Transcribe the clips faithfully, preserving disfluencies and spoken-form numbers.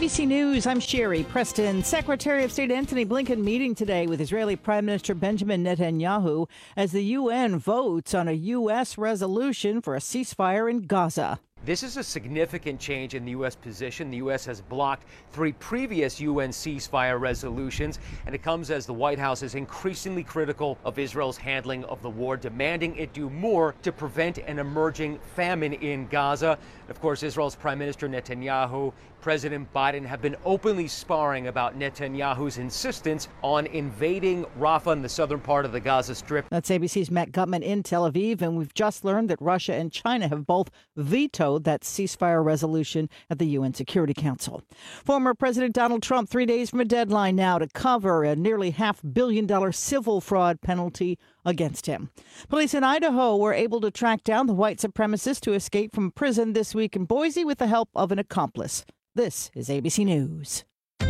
B C News, I'm Sherry Preston. Secretary of State Antony Blinken meeting today with Israeli Prime Minister Benjamin Netanyahu as the U N votes on a U S resolution for a ceasefire in Gaza. This is a significant change in the U S position. The U S has blocked three previous U N ceasefire resolutions, and it comes as the White House is increasingly critical of Israel's handling of the war, demanding it do more to prevent an emerging famine in Gaza. Of course, Israel's Prime Minister Netanyahu, President Biden have been openly sparring about Netanyahu's insistence on invading Rafah in the southern part of the Gaza Strip. That's A B C's Matt Gutman in Tel Aviv, and we've just learned that Russia and China have both vetoed that ceasefire resolution at the U N Security Council. Former President Donald Trump, three days from a deadline now to cover a nearly half billion dollar civil fraud penalty against him. Police in Idaho were able to track down the white supremacist who escaped from prison this week in Boise with the help of an accomplice. This is A B C News.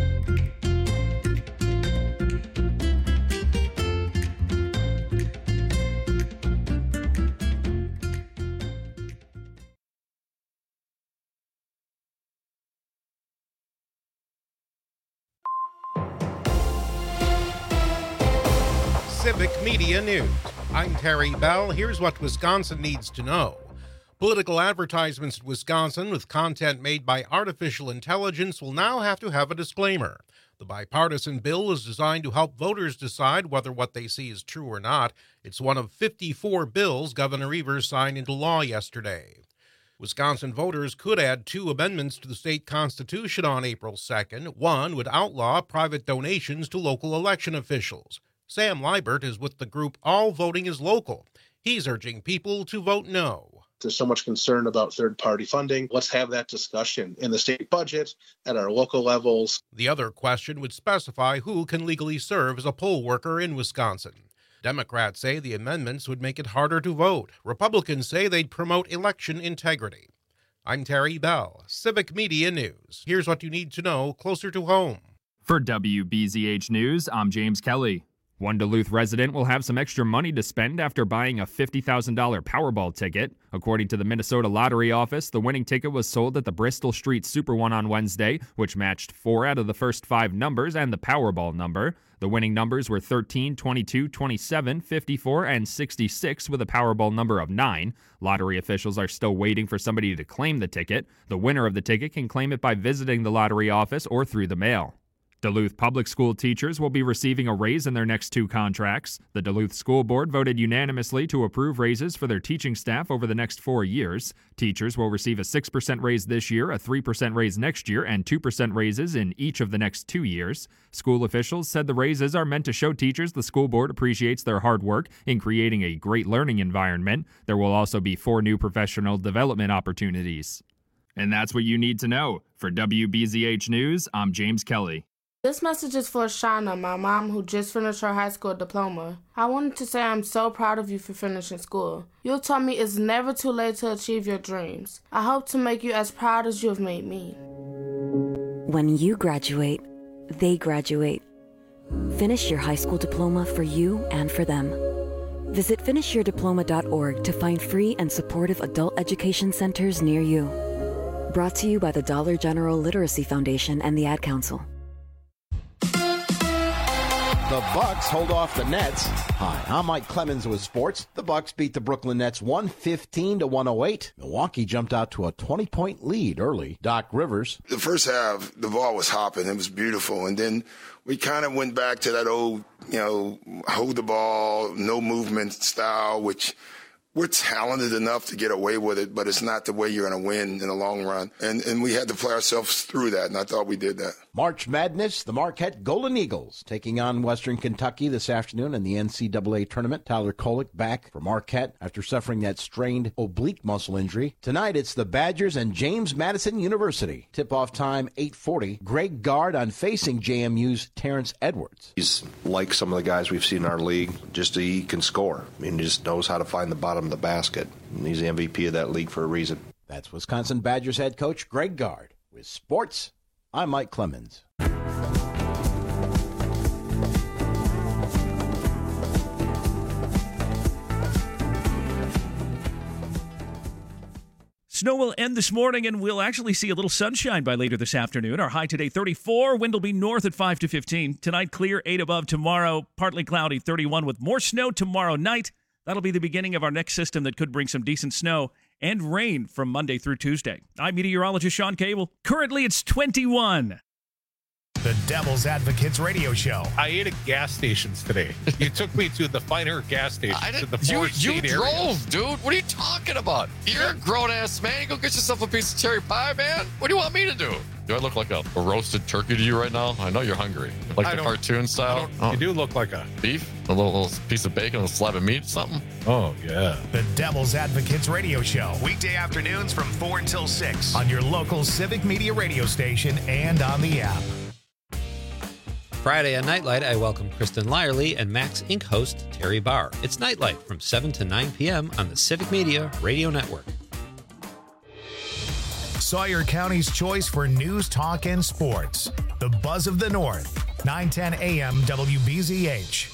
Civic Media News. I'm Terry Bell. Here's what Wisconsin needs to know. Political advertisements in Wisconsin with content made by artificial intelligence will now have to have a disclaimer. The bipartisan bill is designed to help voters decide whether what they see is true or not. It's one of fifty-four bills Governor Evers signed into law yesterday. Wisconsin voters could add two amendments to the state constitution on April second. One would outlaw private donations to local election officials. Sam Liebert is with the group All Voting is Local. He's urging people to vote no. There's so much concern about third-party funding. Let's have that discussion in the state budget, at our local levels. The other question would specify who can legally serve as a poll worker in Wisconsin. Democrats say the amendments would make it harder to vote. Republicans say they'd promote election integrity. I'm Terry Bell, Civic Media News. Here's what you need to know closer to home. For W B Z H News, I'm James Kelly. One Duluth resident will have some extra money to spend after buying a fifty thousand dollars Powerball ticket. According to the Minnesota Lottery Office, the winning ticket was sold at the Bristol Street Super One on Wednesday, which matched four out of the first five numbers and the Powerball number. The winning numbers were thirteen, twenty-two, twenty-seven, fifty-four, and sixty-six with a Powerball number of nine. Lottery officials are still waiting for somebody to claim the ticket. The winner of the ticket can claim it by visiting the lottery office or through the mail. Duluth public school teachers will be receiving a raise in their next two contracts. The Duluth School Board voted unanimously to approve raises for their teaching staff over the next four years. Teachers will receive a six percent raise this year, a three percent raise next year, and two percent raises in each of the next two years. School officials said the raises are meant to show teachers the school board appreciates their hard work in creating a great learning environment. There will also be four new professional development opportunities. And that's what you need to know. For W B Z H News, I'm James Kelly. This message is for Shauna, my mom, who just finished her high school diploma. I wanted to say I'm so proud of you for finishing school. You told me it's never too late to achieve your dreams. I hope to make you as proud as you have made me. When you graduate, they graduate. Finish your high school diploma for you and for them. Visit finish your diploma dot org to find free and supportive adult education centers near you. Brought to you by the Dollar General Literacy Foundation and the Ad Council. The Bucks hold off the Nets. Hi, I'm Mike Clemens with sports. The Bucks beat the Brooklyn Nets one fifteen to one oh eight. Milwaukee jumped out to a twenty-point lead early. Doc Rivers. The first half, the ball was hopping. It was beautiful. And then we kind of went back to that old, you know, hold the ball, no movement style, which we're talented enough to get away with it, but it's not the way you're going to win in the long run. And and we had to play ourselves through that, and I thought we did that. March Madness, the Marquette Golden Eagles taking on Western Kentucky this afternoon in the N C double A tournament. Tyler Kolek back for Marquette after suffering that strained oblique muscle injury. Tonight, it's the Badgers and James Madison University. Tip-off time, eight forty. Greg Gard on facing J M U's Terrence Edwards. He's like some of the guys we've seen in our league, just he can score. I mean, he just knows how to find the bottom of the basket. And he's the M V P of that league for a reason. That's Wisconsin Badgers head coach Greg Gard. With sports, I'm Mike Clemens. Snow will end this morning, and we'll actually see a little sunshine by later this afternoon. Our high today, thirty-four. Wind will be north at five to fifteen. Tonight, clear, eight above. Tomorrow, partly cloudy, thirty-one, with more snow tomorrow night. That'll be the beginning of our next system that could bring some decent snow and rain from Monday through Tuesday. I'm meteorologist Sean Cable. Currently, it's twenty-one. The Devil's Advocates radio show. I ate at gas stations today. You took me to the finer gas stations. I to the you you area. drove, dude. What are you talking about? You're a grown-ass man. You go get yourself a piece of cherry pie, man. What do you want me to do? Do I look like a, a roasted turkey to you right now? I know you're hungry. Like I the don't- cartoon style? Oh. You do look like a... Beef? A little, little piece of bacon, a slab of meat, something? Oh, yeah. The Devil's Advocates radio show. Weekday afternoons from four until six on your local Civic Media radio station and on the app. Friday on Nightlight, I welcome Kristen Lyerly and Max Inc host Terry Barr. It's Nightlight from seven to nine p.m. on the Civic Media Radio Network. Sawyer County's choice for news, talk, and sports. The Buzz of the North. nine ten a.m. W B Z H.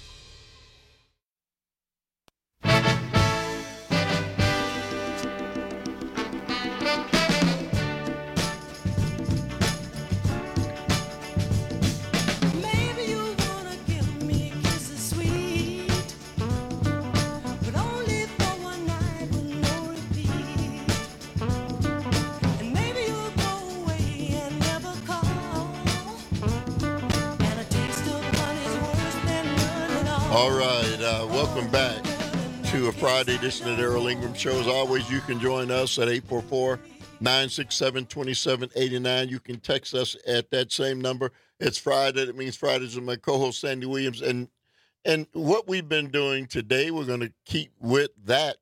All right, uh, welcome back to a Friday edition of the Earl Ingram Show. As always, you can join us at eight four four, nine six seven, two seven eight nine. You can text us at that same number. It's Friday. That means Fridays with my co-host, Sandy Williams. And and what we've been doing today, we're going to keep with that.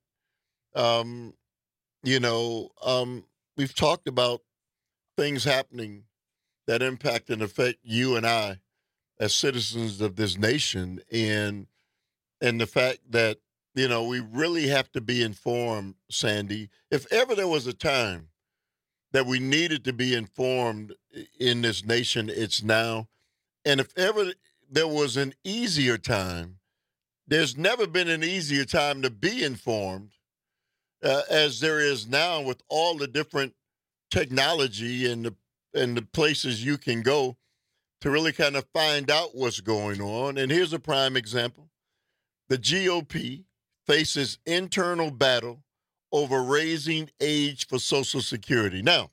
Um, you know, um, we've talked about things happening that impact and affect you and I as citizens of this nation, and and the fact that, you know, we really have to be informed, Sandy. If ever there was a time that we needed to be informed in this nation, it's now. And if ever there was an easier time, there's never been an easier time to be informed uh, as there is now, with all the different technology and the and the places you can go to really kind of find out what's going on. And here's a prime example. The G O P faces internal battle over raising age for Social Security. Now,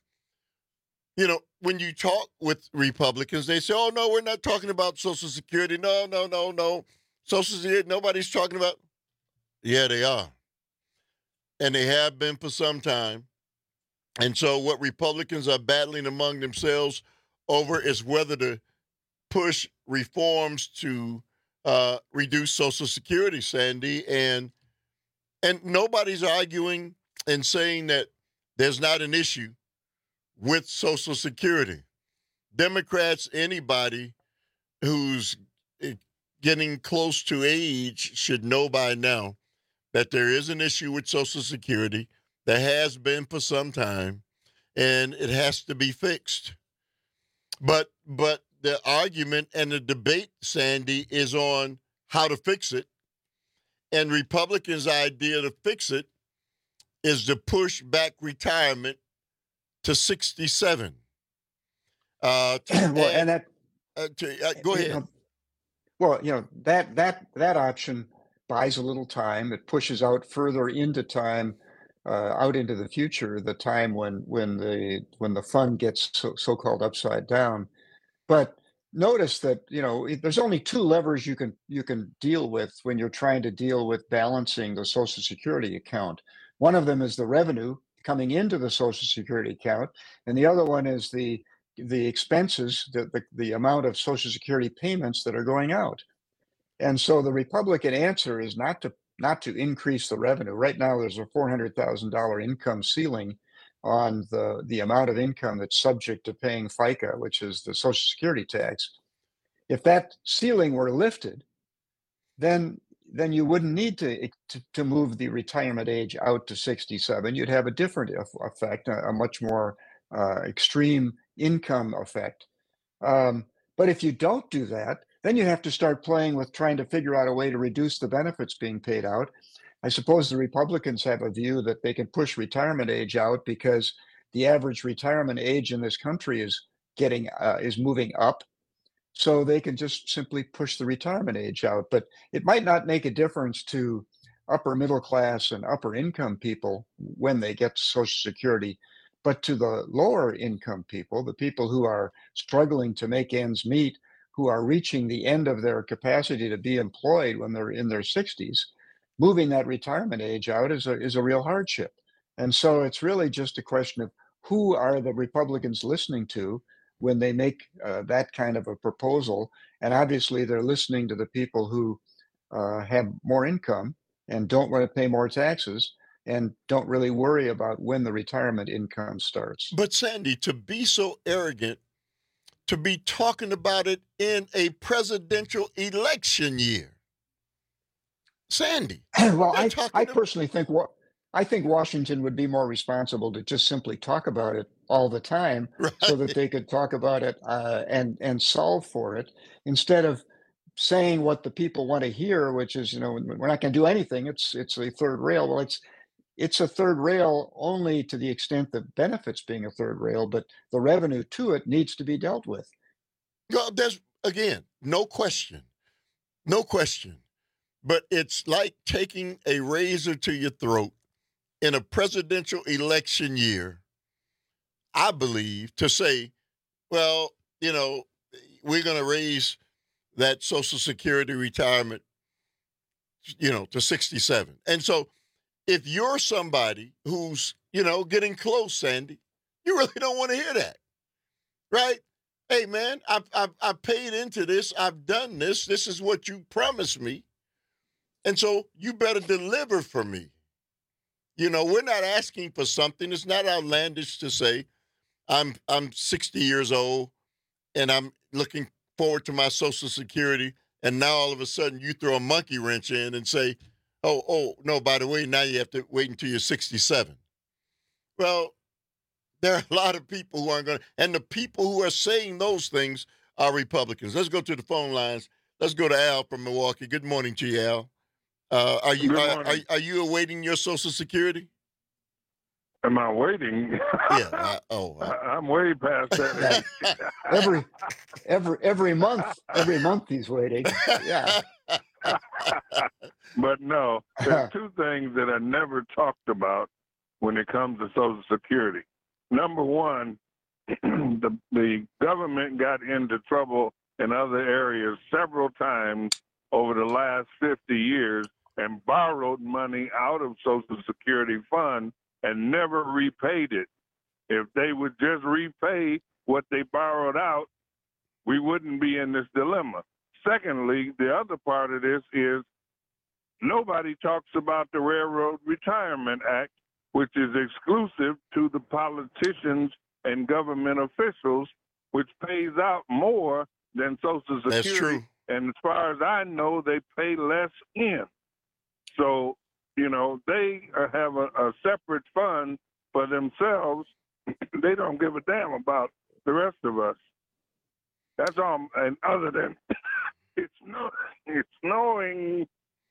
you know, when you talk with Republicans, they say, oh, no, we're not talking about Social Security. No, no, no, no. Social Security, nobody's talking about. Yeah, they are. And they have been for some time. And so what Republicans are battling among themselves over is whether to push reforms to uh, reduce Social Security, Sandy, and and nobody's arguing and saying that there's not an issue with Social Security. Democrats, anybody who's getting close to age should know by now that there is an issue with Social Security. There has been for some time, and it has to be fixed. But but the argument and the debate, Sandy, is on how to fix it. And Republicans' idea to fix it is to push back retirement to sixty-seven. Uh, to well, add, and that uh, to, uh, go ahead. You know, well, you know, that that that option buys a little time. It pushes out further into time, uh, out into the future, the time when when the when the fund gets so, so-called upside down. But notice that, you know, there's only two levers you can you can deal with when you're trying to deal with balancing the Social Security account. One of them is the revenue coming into the Social Security account, and the other one is the the expenses, the, the, the amount of Social Security payments that are going out. And so the Republican answer is not to not to increase the revenue. Right now, there's a four hundred thousand dollars income ceiling on the, the amount of income that's subject to paying FICA, which is the Social Security tax. If that ceiling were lifted, then then you wouldn't need to, to, to move the retirement age out to sixty-seven. You'd have a different effect, a, a much more uh, extreme income effect. Um, but if you don't do that, then you have to start playing with trying to figure out a way to reduce the benefits being paid out. I suppose the Republicans have a view that they can push retirement age out because the average retirement age in this country is getting uh, is moving up. So they can just simply push the retirement age out. But it might not make a difference to upper middle class and upper income people when they get Social Security. But to the lower income people, the people who are struggling to make ends meet, who are reaching the end of their capacity to be employed when they're in their sixties, moving that retirement age out is a, is a real hardship. And so it's really just a question of who are the Republicans listening to when they make uh, that kind of a proposal. And obviously they're listening to the people who uh, have more income and don't want to pay more taxes and don't really worry about when the retirement income starts. But Sandy, to be so arrogant, to be talking about it in a presidential election year. Sandy. Well, I, I personally think what I think Washington would be more responsible to just simply talk about it all the time, right, so that they could talk about it uh, and and solve for it instead of saying what the people want to hear, which is, you know, we're not going to do anything. It's it's a third rail. Well, it's it's a third rail only to the extent that benefits being a third rail, but the revenue to it needs to be dealt with. Well, there's again, no question, no question. But it's like taking a razor to your throat in a presidential election year, I believe, to say, well, you know, we're going to raise that Social Security retirement, you know, to sixty-seven. And so if you're somebody who's, you know, getting close, Sandy, you really don't want to hear that, right? Hey, man, I've, I've, I've paid into this. I've done this. This is what you promised me. And so you better deliver for me. You know, we're not asking for something. It's not outlandish to say I'm I'm sixty years old and I'm looking forward to my Social Security, and now all of a sudden you throw a monkey wrench in and say, oh, oh, no, by the way, now you have to wait until you're sixty-seven. Well, there are a lot of people who aren't going to, and the people who are saying those things are Republicans. Let's go to the phone lines. Let's go to Al from Milwaukee. Good morning to you, Al. Uh, are you are, are, are you awaiting your Social Security? Am I waiting? Yeah. I, oh, I, I'm way past that. every every every month, every month he's waiting. Yeah. But no, there's two things that are never talked about when it comes to Social Security. Number one, the the government got into trouble in other areas several times over the last fifty years and borrowed money out of Social Security Fund and never repaid it. If they would just repay what they borrowed out, we wouldn't be in this dilemma. Secondly, the other part of this is nobody talks about the Railroad Retirement Act, which is exclusive to the politicians and government officials, which pays out more than Social Security. That's true. And as far as I know, they pay less in. So, you know, they have a, a separate fund for themselves. They don't give a damn about the rest of us. That's all. And other than it's no, it's snowing.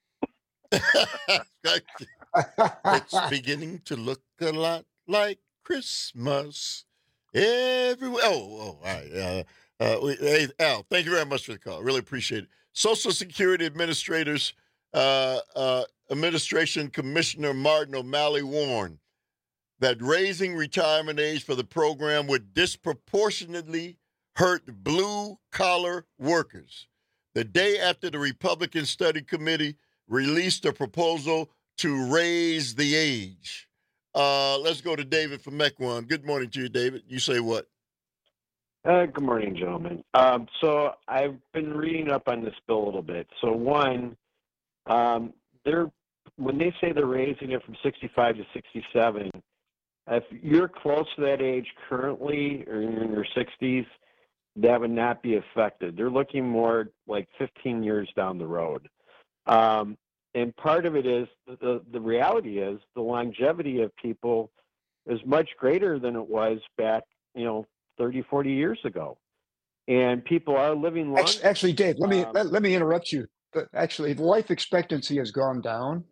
It's beginning to look a lot like Christmas everywhere. Oh, oh, all right. Uh, uh, we, hey, Al, thank you very much for the call. Really appreciate it. Social Security Administrators, uh, uh, Administration Commissioner Martin O'Malley warned that raising retirement age for the program would disproportionately hurt blue-collar workers. The day after the Republican Study Committee released a proposal to raise the age. Uh, let's go to David from Mequon. Good morning to you, David. You say what? Uh, good morning, gentlemen. Um, so I've been reading up on this bill a little bit. So one, um, they're when they say they're raising it from sixty-five to sixty-seven, if you're close to that age currently or you're in your sixties, that would not be affected. They're looking more like fifteen years down the road. Um, and part of it is the, the reality is the longevity of people is much greater than it was back, you know, thirty, forty years ago. And people are living longer. Actually, Dave, let me um, let, let me interrupt you. But actually, life expectancy has gone down.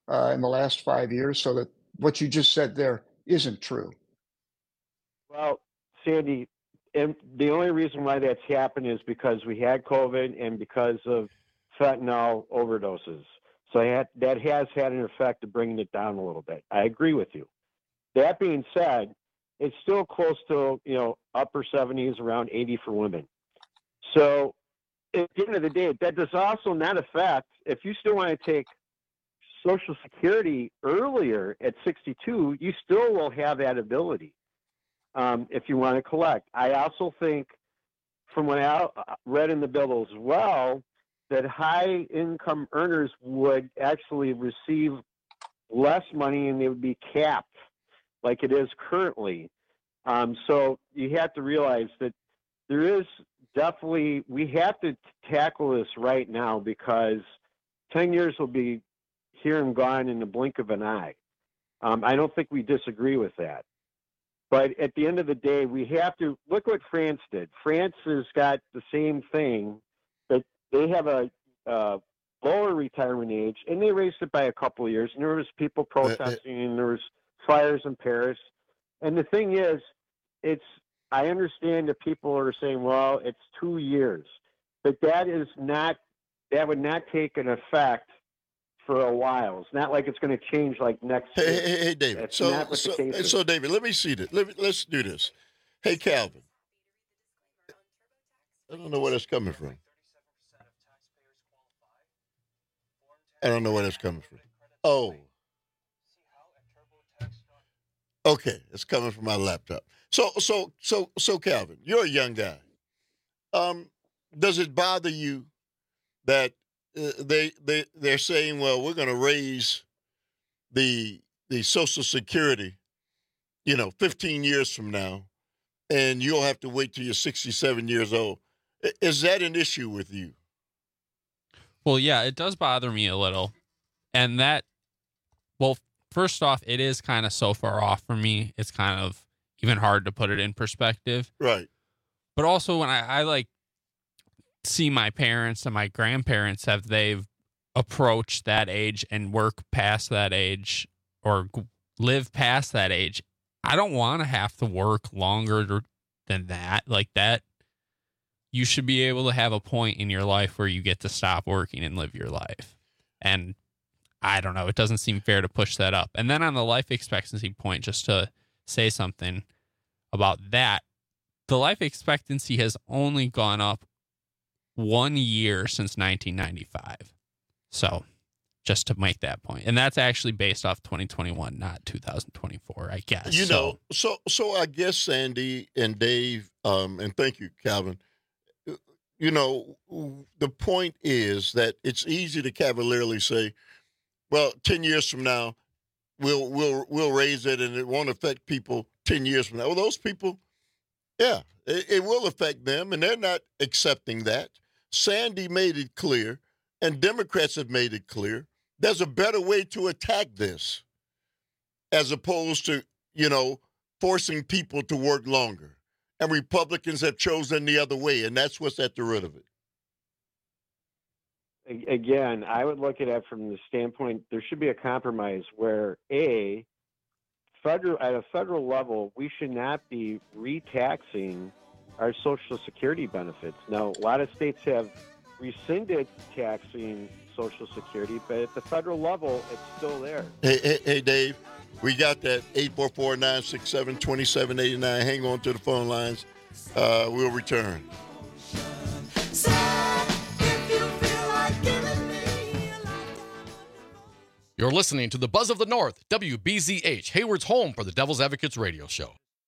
uh, in the last five years, so that what you just said there isn't true? Well, Sandy, and the only reason why that's happened is because we had COVID and because of fentanyl overdoses. So that, that has had an effect of bringing it down a little bit. I agree with you. That being said, it's still close to, you know, upper seventies, around eighty for women. So at the end of the day, that does also not affect, if you still want to take Social Security earlier at sixty-two, you still will have that ability um, if you want to collect. I also think, from what I read in the bill as well, that high income earners would actually receive less money and they would be capped like it is currently. Um, so you have to realize that there is definitely, we have to tackle this right now, because ten years will be here and gone in the blink of an eye. Um, I don't think we disagree with that. But at the end of the day, we have to look what France did. France has got the same thing, but they have a uh, lower retirement age, and they raised it by a couple of years. And there was people protesting, and there was fires in Paris. And the thing is, it's, I understand that people are saying, well, it's two years, but that is not, that would not take an effect for a while. It's not like it's going to change like next hey, year. Hey, hey, David. That's so, not what so, the case is. so, David, let me see this. Let me, let's do this. Hey, Calvin. I don't know where that's coming from. I don't know where that's coming from. Oh. Okay, it's coming from my laptop. So, so, so, so, Calvin, you're a young guy. Um, does it bother you that uh, they they they're saying, well, we're going to raise the the Social Security, you know, fifteen years from now, and you'll have to wait till you're sixty-seven years old? Is that an issue with you? Well, yeah, it does bother me a little, and that, well, first off, it is kind of so far off for me. It's kind of even hard to put it in perspective. Right. But also when I, I like see my parents and my grandparents, have they've approached that age and work past that age or live past that age. I don't want to have to work longer than that. Like that, you should be able to have a point in your life where you get to stop working and live your life. And I don't know. It doesn't seem fair to push that up. And then on the life expectancy point, just to say something about that, the life expectancy has only gone up one year since nineteen ninety-five. So just to make that point. And that's actually based off twenty twenty-one, not two thousand twenty-four, I guess. You so, know, so so I guess Sandy and Dave, um, and thank you, Calvin, you know, the point is that it's easy to cavalierly say, well, ten years from now, we'll we'll we'll raise it, and it won't affect people ten years from now. Well, those people, yeah, it, it will affect them, and they're not accepting that. Sandy made it clear, and Democrats have made it clear, there's a better way to attack this, as opposed to, you know, forcing people to work longer. And Republicans have chosen the other way, and that's what's at the root of it. Again, I would look at it from the standpoint there should be a compromise where, A, federal at a federal level, we should not be retaxing our Social Security benefits. Now, a lot of states have rescinded taxing Social Security, but at the federal level, it's still there. Hey, hey, hey Dave, we got that eight four four, nine six seven, two seven eight nine. Hang on to the phone lines. Uh, we'll return. You're listening to the Buzz of the North, W B Z H, Hayward's home for the Devil's Advocates radio show.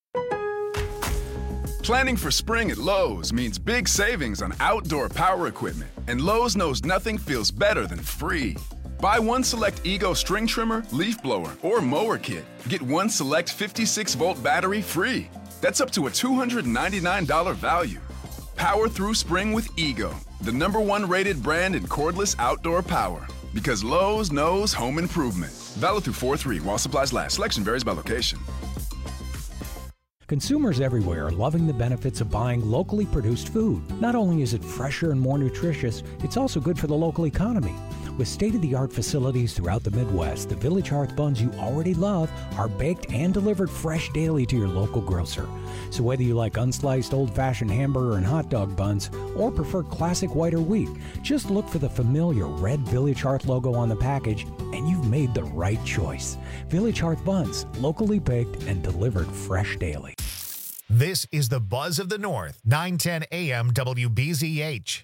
Planning for spring at Lowe's means big savings on outdoor power equipment, and Lowe's knows nothing feels better than free. Buy one select Ego string trimmer, leaf blower, or mower kit. Get one select fifty-six volt battery free. That's up to a two hundred ninety-nine dollars value. Power through spring with Ego, the number one rated brand in cordless outdoor power. Because Lowe's knows home improvement. Valid through four three while supplies last. Selection varies by location. Consumers everywhere are loving the benefits of buying locally produced food. Not only is it fresher and more nutritious, it's also good for the local economy. With state-of-the-art facilities throughout the Midwest, the Village Hearth buns you already love are baked and delivered fresh daily to your local grocer. So whether you like unsliced old-fashioned hamburger and hot dog buns or prefer classic white or wheat, just look for the familiar red Village Hearth logo on the package and you've made the right choice. Village Hearth buns, locally baked and delivered fresh daily. This is the Buzz of the North, nine ten A M W B Z H.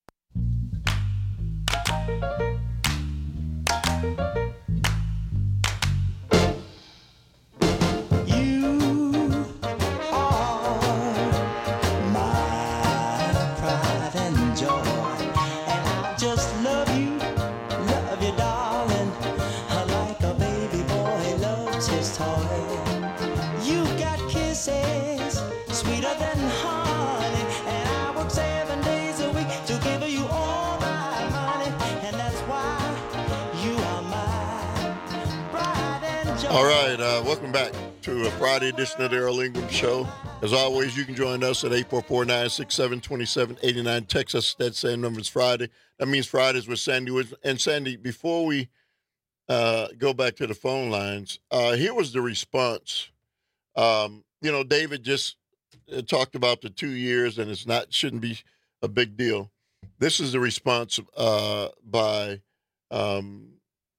All right, uh, welcome back to a Friday edition of the Earl Ingram Show. As always, you can join us at eight four four, nine six seven, two seven eight nine. Text us that same number. It's Friday. That means Fridays with Sandy Woods. And Sandy, before we uh, go back to the phone lines, uh, here was the response. Um, you know, David just uh, talked about the two years, and it's not shouldn't be a big deal. This is the response uh, by um,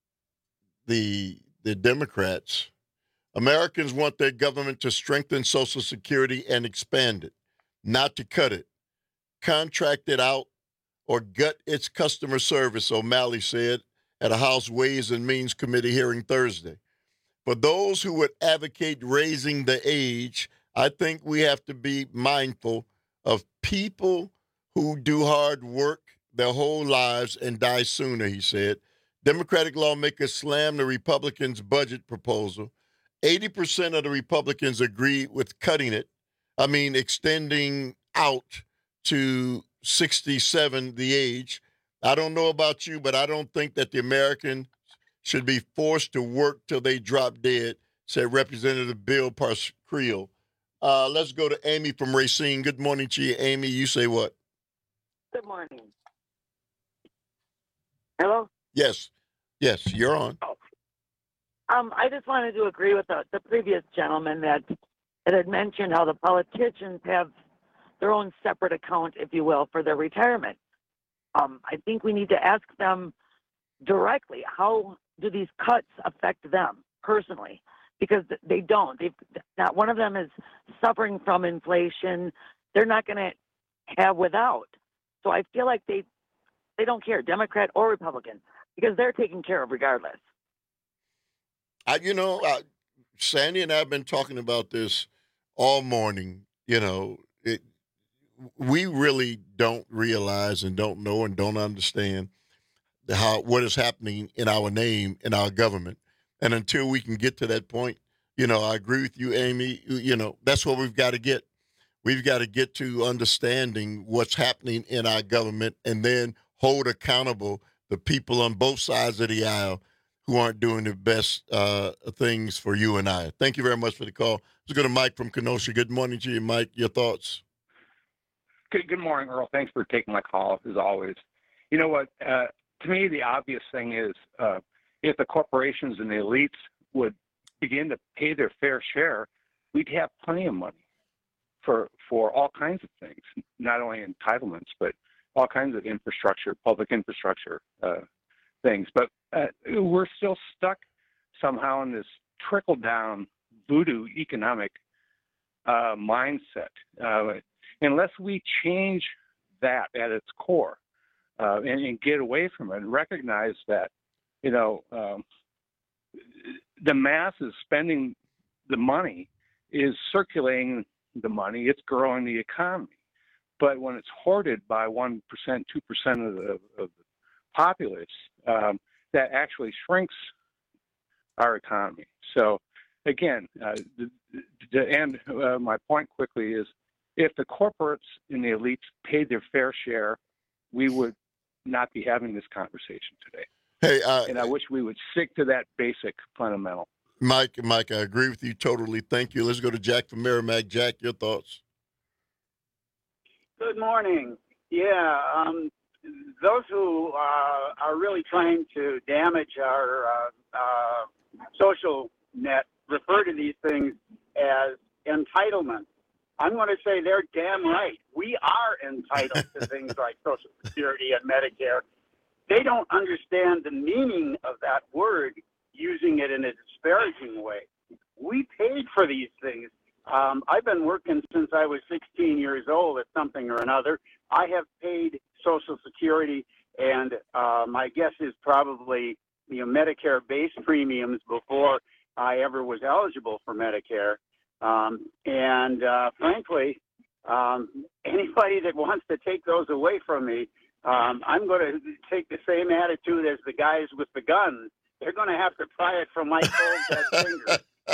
the the Democrats. Americans want their government to strengthen Social Security and expand it, not to cut it, contract it out, or gut its customer service, O'Malley said at a House Ways and Means Committee hearing Thursday. For those who would advocate raising the age, I think we have to be mindful of people who do hard work their whole lives and die sooner, he said. Democratic lawmakers slammed the Republicans' budget proposal. eighty percent of the Republicans agree with cutting it. I mean, extending out to sixty-seven, the age. I don't know about you, but I don't think that the American should be forced to work till they drop dead, said Representative Bill Pascrell. Uh, let's go to Amy from Racine. Good morning to you, Amy. You say what? Good morning. Hello? Yes. Yes, you're on. Oh. Um, I just wanted to agree with the, the previous gentleman that it had mentioned how the politicians have their own separate account, if you will, for their retirement. Um, I think we need to ask them directly, how do these cuts affect them personally? Because they don't. They've, not one of them is suffering from inflation. They're not going to have without. So I feel like they they don't care, Democrat or Republican, because they're taken care of regardless. I, you know, uh, Sandy and I have been talking about this all morning. You know, it, we really don't realize and don't know and don't understand the, how what is happening in our name, in our government. And until we can get to that point, you know, I agree with you, Amy. You know, that's what we've got to get. We've got to get to understanding what's happening in our government and then hold accountable the people on both sides of the aisle who aren't doing the best uh, things for you and I. Thank you very much for the call. Let's go to Mike from Kenosha. Good morning to you, Mike. Your thoughts? Good, good morning, Earl. Thanks for taking my call, as always. You know what? Uh, to me, the obvious thing is uh, if the corporations and the elites would begin to pay their fair share, we'd have plenty of money for for all kinds of things, not only entitlements, but all kinds of infrastructure, public infrastructure uh, things. But uh, we're still stuck somehow in this trickle-down voodoo economic uh, mindset. Uh, unless we change that at its core uh, and, and get away from it and recognize that, you know, um, the masses spending the money is circulating the money, it's growing the economy. But when it's hoarded by one percent, two percent of the, of the populace, um, that actually shrinks our economy. So, again, uh, the, the end, uh, my point quickly is if the corporates and the elites paid their fair share, we would not be having this conversation today. Hey, uh, and I wish we would stick to that basic fundamental. Mike, Mike, I agree with you totally. Thank you. Let's go to Jack from Merrimack. Jack, your thoughts? Good morning. Yeah, um, those who uh, are really trying to damage our uh, uh, social net refer to these things as entitlement. I'm going to say they're damn right. We are entitled to things like Social Security and Medicare. They don't understand the meaning of that word, using it in a disparaging way. We paid for these things. Um, I've been working since I was sixteen years old at something or another. I have paid Social Security, and uh, my guess is probably you know Medicare base premiums before I ever was eligible for Medicare. Um, and uh, frankly, um, anybody that wants to take those away from me, um, I'm going to take the same attitude as the guys with the guns. They're going to have to pry it from my cold dead fingers.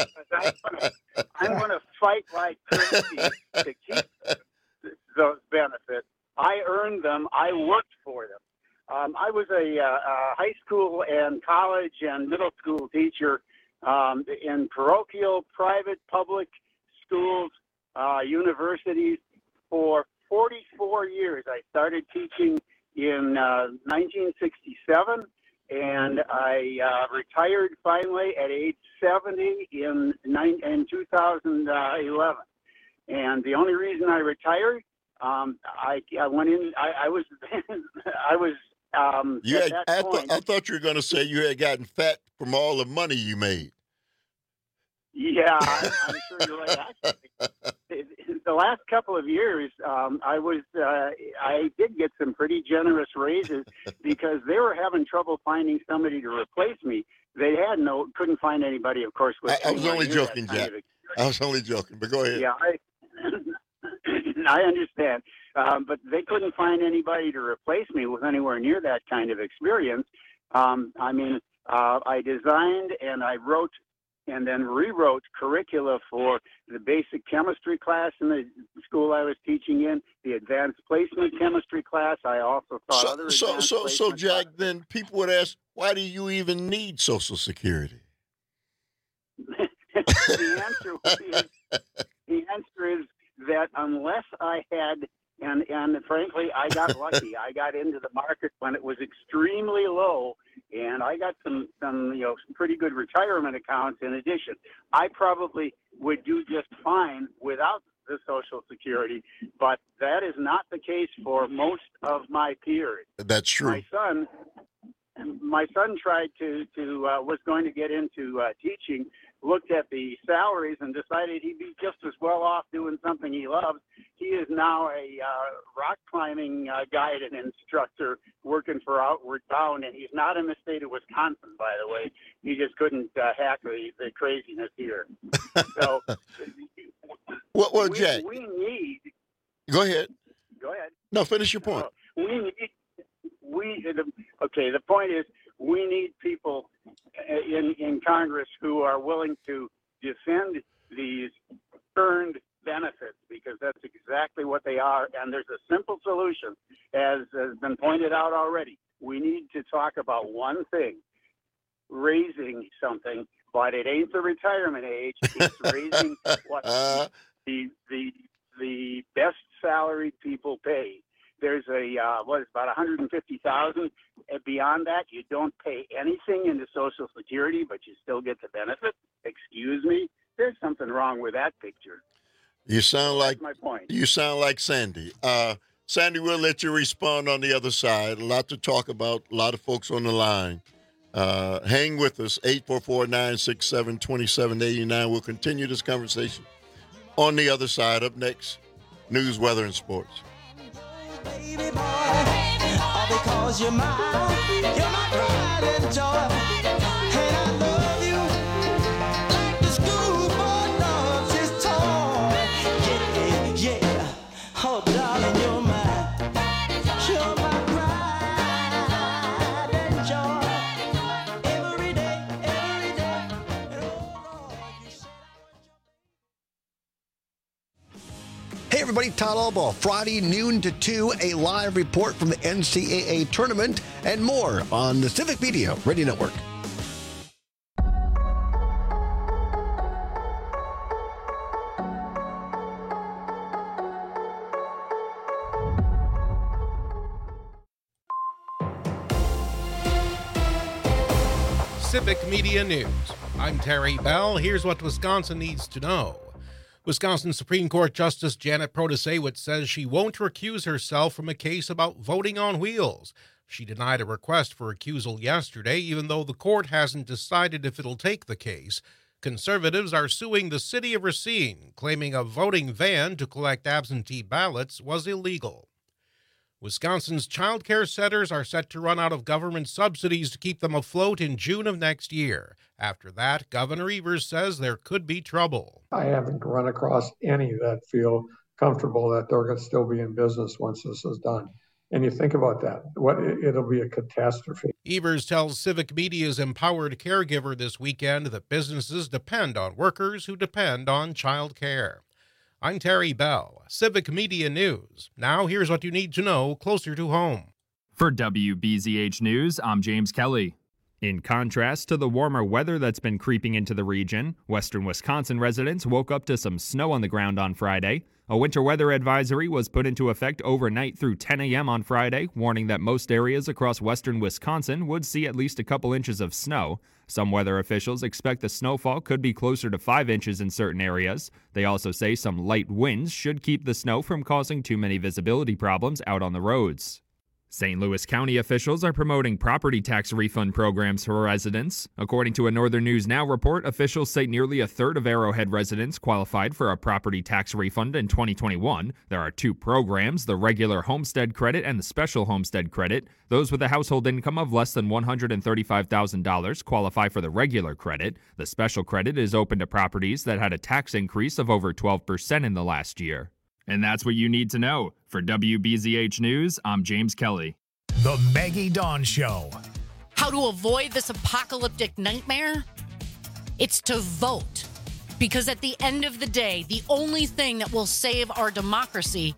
I'm going to fight like crazy to keep those benefits. I earned them. I worked for them. Um, I was a, uh, a high school and college and middle school teacher um, in parochial, private, public schools, uh, universities for forty-four years. I started teaching in uh, nineteen sixty-seven. And I uh, retired finally at age seventy in, nine, in two thousand eleven. And the only reason I retired, um, I, I went in, I, I was, I was, um, you at had, that I, point. th- I thought you were going to say you had gotten fat from all the money you made. Yeah, I, I'm sure you're right. Actually, the last couple of years, um, I was uh, I did get some pretty generous raises because they were having trouble finding somebody to replace me. They had no, couldn't find anybody, of course. With I, I was only joking, Jack. I was only joking, but go ahead. Yeah, I I understand, um, but they couldn't find anybody to replace me with anywhere near that kind of experience. Um, I mean, uh, I designed and I wrote and then rewrote curricula for the basic chemistry class in the school I was teaching in, the advanced placement chemistry class. I also taught So, other so, advanced so, so, placement Jack, classes. then people would ask, why do you even need Social Security? the answer is the answer is that unless I had and and frankly I got lucky. I got into the market when it was extremely low, and I got some some you know some pretty good retirement accounts in addition. I probably would do just fine without the Social Security, but that is not the case for most of my peers. That's true. My son my son tried to to uh, was going to get into uh, teaching, looked at the salaries and decided he'd be just as well off doing something he loves. He is now a uh, rock climbing uh, guide and instructor working for Outward Bound, and he's not in the state of Wisconsin, by the way. He just couldn't uh, hack the, the craziness here. So, well, well we, Jack, we need. Go ahead. Go ahead. No, finish your point. Uh, we need. We the, okay. The point is, we need people in in Congress who are willing to defend these earned benefits, because that's exactly what they are. And there's a simple solution, as has been pointed out already. We need to talk about one thing: raising something, but it ain't the retirement age. It's raising what the the the best salaried people pay. There's a uh, what is about one hundred fifty thousand. And beyond that, you don't pay anything into Social Security, but you still get the benefit. Excuse me, there's something wrong with that picture. You sound like my point. You sound like Sandy. Uh, Sandy, we'll let you respond on the other side. A lot to talk about. A lot of folks on the line. Uh, hang with us. eight four four, nine six seven, two seven eight nine. We'll continue this conversation on the other side. Up next, news, weather, and sports. Baby boy, all because you're mine, you're my pride and joy, and I love you like the schoolboy loves his toy. Yeah, yeah, oh darling, you're mine, you're my pride and joy, every day, every day, and oh Lord, you said. Hey everybody, Todd Albaugh, Friday noon to two, a live report from the N C double A tournament and more on the Civic Media Radio Network. Civic Media News. I'm Terry Bell. Here's what Wisconsin needs to know. Wisconsin Supreme Court Justice Janet Protasewicz says she won't recuse herself from a case about voting on wheels. She denied a request for recusal yesterday, even though the court hasn't decided if it'll take the case. Conservatives are suing the city of Racine, claiming a voting van to collect absentee ballots was illegal. Wisconsin's child care centers are set to run out of government subsidies to keep them afloat in June of next year. After that, Governor Evers says there could be trouble. I haven't run across any that feel comfortable that they're going to still be in business once this is done. And you think about that, what it'll be a catastrophe. Evers tells Civic Media's Empowered Caregiver this weekend that businesses depend on workers who depend on child care. I'm Terry Bell, Civic Media News. Now here's what you need to know closer to home. For W B Z H News, I'm James Kelly. In contrast to the warmer weather that's been creeping into the region, western Wisconsin residents woke up to some snow on the ground on Friday. A winter weather advisory was put into effect overnight through ten a.m. on Friday, warning that most areas across western Wisconsin would see at least a couple inches of snow. Some weather officials expect the snowfall could be closer to five inches in certain areas. They also say some light winds should keep the snow from causing too many visibility problems out on the roads. Saint Louis County officials are promoting property tax refund programs for residents. According to a Northern News Now report, officials say nearly a third of Arrowhead residents qualified for a property tax refund in twenty twenty-one. There are two programs, the regular homestead credit and the special homestead credit. Those with a household income of less than one hundred thirty-five thousand dollars qualify for the regular credit. The special credit is open to properties that had a tax increase of over twelve percent in the last year. And that's what you need to know. For W B Z H News, I'm James Kelly. The Maggie Dawn Show. How to avoid this apocalyptic nightmare? It's to vote. Because at the end of the day, the only thing that will save our democracy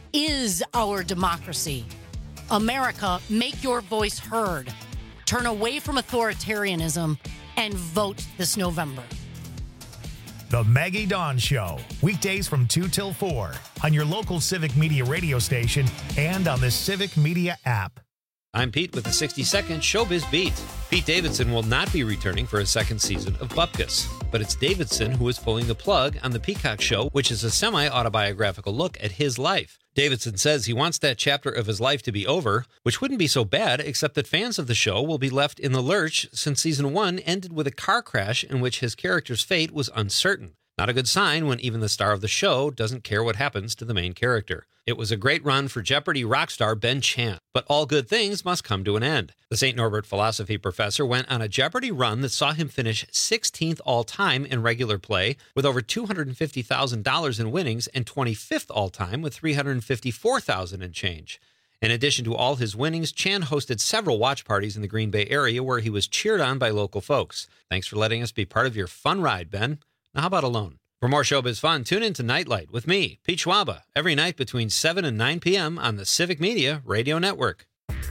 is our democracy. America, make your voice heard. Turn away from authoritarianism and vote this November. The Maggie Dawn Show, weekdays from two till four on your local Civic Media radio station and on the Civic Media app. I'm Pete with the sixty second Showbiz Beat. Pete Davidson will not be returning for a second season of Bupkis, but it's Davidson who is pulling the plug on the Peacock show, which is a semi-autobiographical look at his life. Davidson says he wants that chapter of his life to be over, which wouldn't be so bad, except that fans of the show will be left in the lurch since season one ended with a car crash in which his character's fate was uncertain. Not a good sign when even the star of the show doesn't care what happens to the main character. It was a great run for Jeopardy rock star Ben Chan, but all good things must come to an end. The Saint Norbert philosophy professor went on a Jeopardy run that saw him finish sixteenth all-time in regular play with over two hundred fifty thousand dollars in winnings and twenty-fifth all-time with three hundred fifty-four thousand dollars in change. In addition to all his winnings, Chan hosted several watch parties in the Green Bay area where he was cheered on by local folks. Thanks for letting us be part of your fun ride, Ben. Now, how about alone? For more showbiz fun, tune in to Nightlight with me, Pete Schwaba, every night between seven and nine p.m. on the Civic Media Radio Network.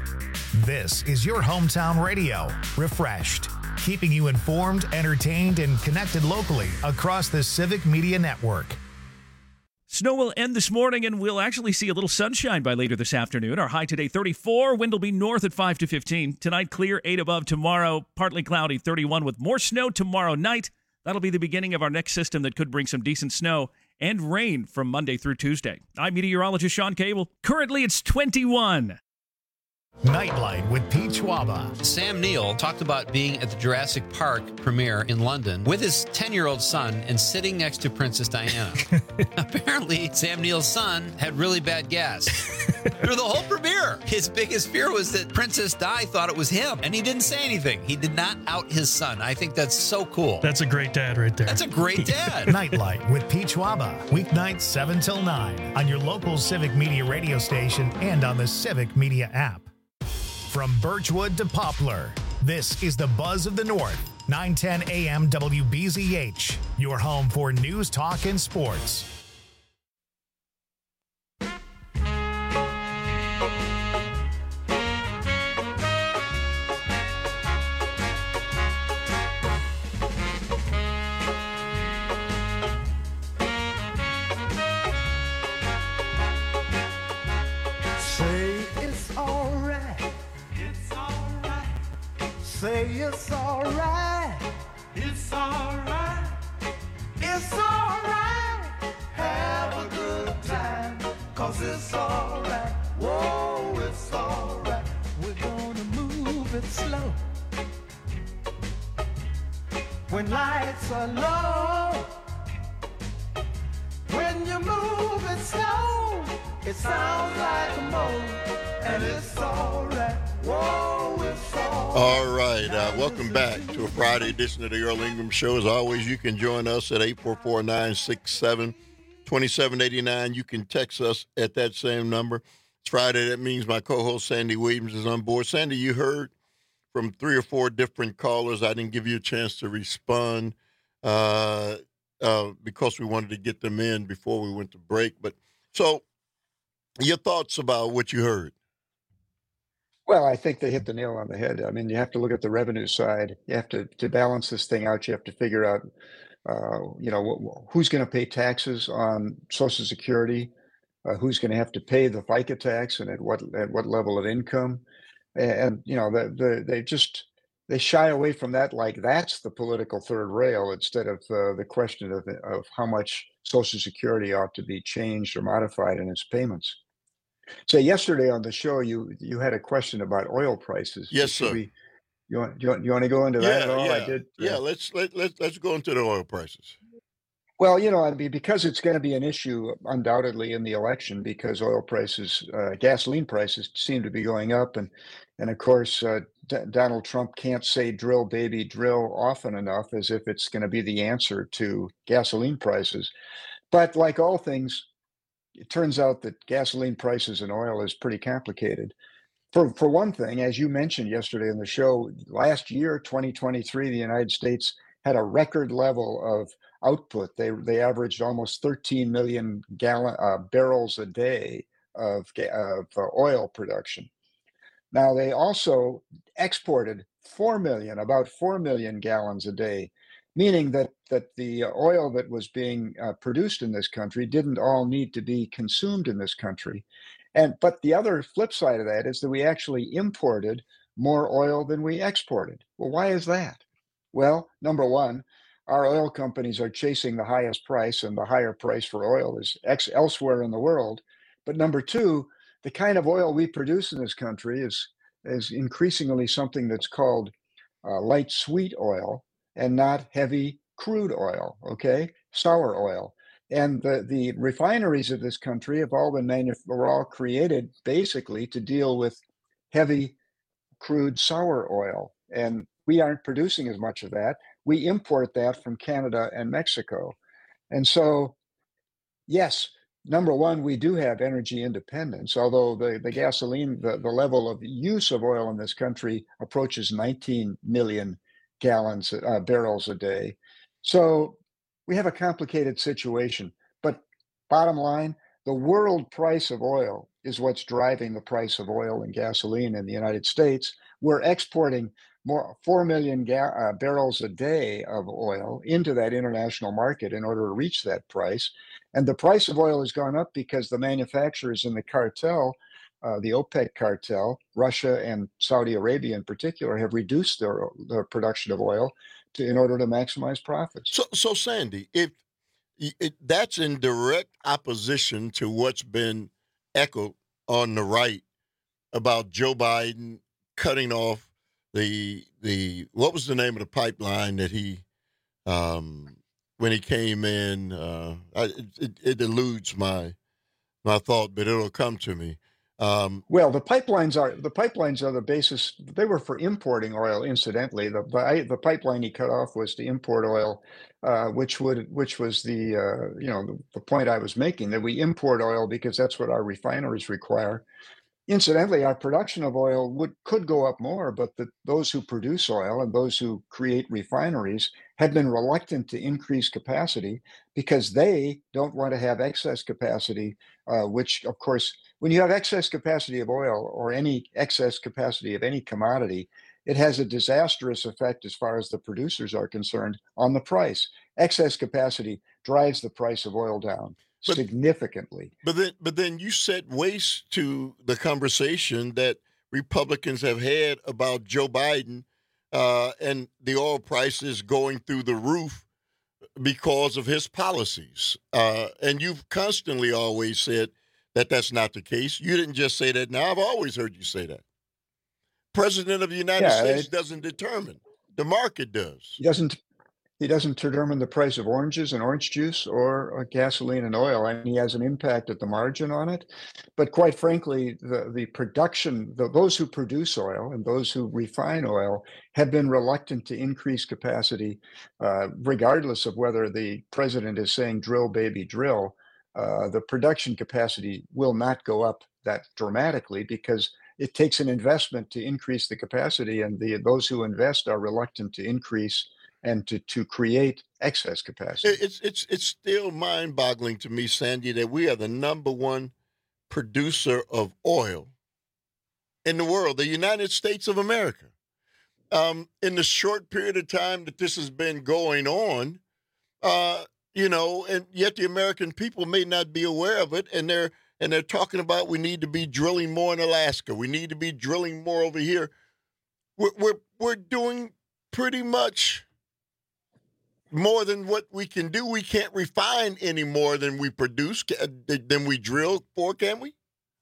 This is your hometown radio, refreshed, keeping you informed, entertained, and connected locally across the Civic Media Network. Snow will end this morning, and we'll actually see a little sunshine by later this afternoon. Our high today, thirty-four. Wind will be north at five to fifteen. Tonight, clear, eight above. Tomorrow, partly cloudy, thirty-one, with more snow tomorrow night. That'll be the beginning of our next system that could bring some decent snow and rain from Monday through Tuesday. I'm meteorologist Sean Cable. Currently, it's twenty-one. Nightlight with Pete Schwaba. Sam Neill talked about being at the Jurassic Park premiere in London with his ten-year-old son and sitting next to Princess Diana. Apparently, Sam Neill's son had really bad gas. Through the whole premiere, his biggest fear was that Princess Di thought it was him, and he didn't say anything. He did not out his son. I think that's so cool. That's a great dad right there. That's a great dad. Nightlight with Pete Schwaba, weeknights seven till nine on your local Civic Media radio station and on the Civic Media app. From Birchwood to Poplar, this is the Buzz of the North, nine ten a m W B Z H, your home for news, talk, and sports. Say it's alright. It's alright. say it's alright. It's alright. It's alright. Have a good time. Cause it's alright. Whoa, it's alright. We're gonna move it slow. When lights are low. When you move it slow, it sounds like a moan. And it's alright. Whoa, it's alright. All right. Uh, welcome back to a Friday edition of the Earl Ingram Show. As always, you can join us at eight four four, nine six seven, two seven eight nine. You can text us at that same number. It's Friday. That means my co-host Sandy Williams is on board. Sandy, you heard from three or four different callers. I didn't give you a chance to respond uh, uh, because we wanted to get them in before we went to break. But so your thoughts about what you heard? Well, I think they hit the nail on the head. I mean, you have to look at the revenue side. You have to, to balance this thing out. You have to figure out, uh, you know, wh- who's going to pay taxes on Social Security, uh, who's going to have to pay the FICA tax, and at what at what level of income. And, and you know, the, the, they just they shy away from that like that's the political third rail instead of uh, the question of of how much Social Security ought to be changed or modified in its payments. So yesterday on the show, you you had a question about oil prices. Yes, Should sir. we, you want you want you want to go into that at all? yeah, I did. uh, yeah. Let's let let let's go into the oil prices. Well, you know, I mean, because it's going to be an issue undoubtedly in the election, because oil prices, uh, gasoline prices seem to be going up, and and of course, uh, D- Donald Trump can't say "drill, baby, drill" often enough, as if it's going to be the answer to gasoline prices. But like all things, it turns out that gasoline prices and oil is pretty complicated. For for one thing, as you mentioned yesterday in the show, last year, twenty twenty-three, the United States had a record level of output. They they averaged almost thirteen million gallon uh, barrels a day of ga- of uh, oil production. Now they also exported four million, about four million gallons a day, meaning that that the oil that was being uh, produced in this country didn't all need to be consumed in this country. And but the other flip side of that is that we actually imported more oil than we exported. Well, why is that? Well, number one, our oil companies are chasing the highest price, and the higher price for oil is ex- elsewhere in the world. But number two, the kind of oil we produce in this country is is increasingly something that's called uh, light sweet oil and not heavy crude oil, okay? Sour oil. And the, the refineries of this country have all been manu- were all created basically to deal with heavy crude sour oil. And we aren't producing as much of that. We import that from Canada and Mexico. And so, yes, number one, we do have energy independence, although the, the gasoline, the, the level of use of oil in this country approaches nineteen million gallons, uh, barrels a day. So we have a complicated situation. But bottom line, the world price of oil is what's driving the price of oil and gasoline in the United States. We're exporting more four million ga- uh, barrels a day of oil into that international market in order to reach that price. And the price of oil has gone up because the manufacturers in the cartel, uh, the OPEC cartel, Russia and Saudi Arabia in particular, have reduced their, their production of oil to, in order to maximize profits. So, so Sandy, if it, that's in direct opposition to what's been echoed on the right about Joe Biden cutting off the the what was the name of the pipeline that he um, when he came in? Uh, I, it, it eludes my my thought, but it'll come to me. Um, Well, the pipelines are the pipelines are the basis. They were for importing oil. Incidentally, the the, the pipeline he cut off was to import oil, uh, which would which was the uh, you know the, the point I was making, that we import oil because that's what our refineries require. Incidentally, our production of oil would could go up more, but the, those who produce oil and those who create refineries have been reluctant to increase capacity because they don't want to have excess capacity, uh, which, of course, when you have excess capacity of oil or any excess capacity of any commodity, it has a disastrous effect as far as the producers are concerned on the price. Excess capacity drives the price of oil down But- significantly. But then, but then you set waste to the conversation that Republicans have had about Joe Biden uh, and the oil prices going through the roof because of his policies. Uh, and you've constantly always said that that's not the case. You didn't just say that now. I've always heard you say that. President of the United Yeah, States it- doesn't determine. The market does. He doesn't. He doesn't determine the price of oranges and orange juice or uh, gasoline and oil. I mean, he has an impact at the margin on it. But quite frankly, the, the production, the, those who produce oil and those who refine oil have been reluctant to increase capacity, uh, regardless of whether the president is saying drill, baby, drill. Uh, the production capacity will not go up that dramatically because it takes an investment to increase the capacity, and the those who invest are reluctant to increase and to, to create excess capacity. It- It's it's it's still mind-boggling to me, Sandy, that we are the number one producer of oil in the world, the United States of America. Um, in the short period of time that this has been going on, uh, you know, and yet the American people may not be aware of it, and they're and they're talking about we need to be drilling more in Alaska, we need to be drilling more over here. We're we're, we're doing pretty much more than what we can do. We can't refine any more than we produce, ca- than we drill for, can we?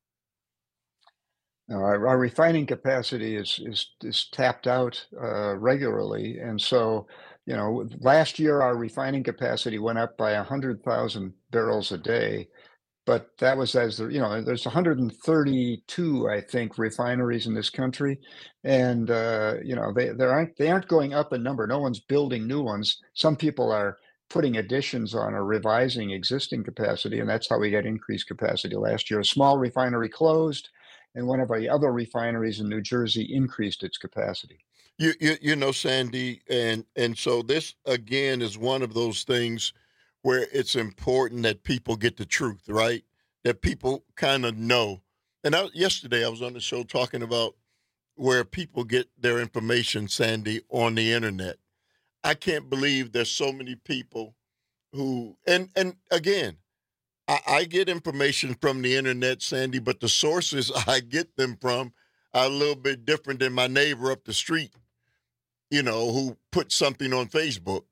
No, our, our refining capacity is is is tapped out uh, regularly, and so you know, last year our refining capacity went up by a hundred thousand barrels a day, but that was as the you know, there's one hundred thirty-two, I think, refineries in this country, and uh, you know, they they aren't they aren't going up in number. No one's building new ones. Some people are putting additions on or revising existing capacity, and that's how we got increased capacity last year. A small refinery closed, and one of our other refineries in New Jersey increased its capacity. You, you you know, Sandy, and and so this again is one of those things where it's important that people get the truth, right? That people kind of know. And I, yesterday I was on the show talking about where people get their information, Sandy, on the internet. I can't believe there's so many people who, and and again, I, I get information from the internet, Sandy, but the sources I get them from are a little bit different than my neighbor up the street, you know, who put something on Facebook.